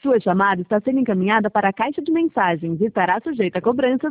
Sua chamada está sendo encaminhada para a caixa de mensagens e estará sujeita a cobranças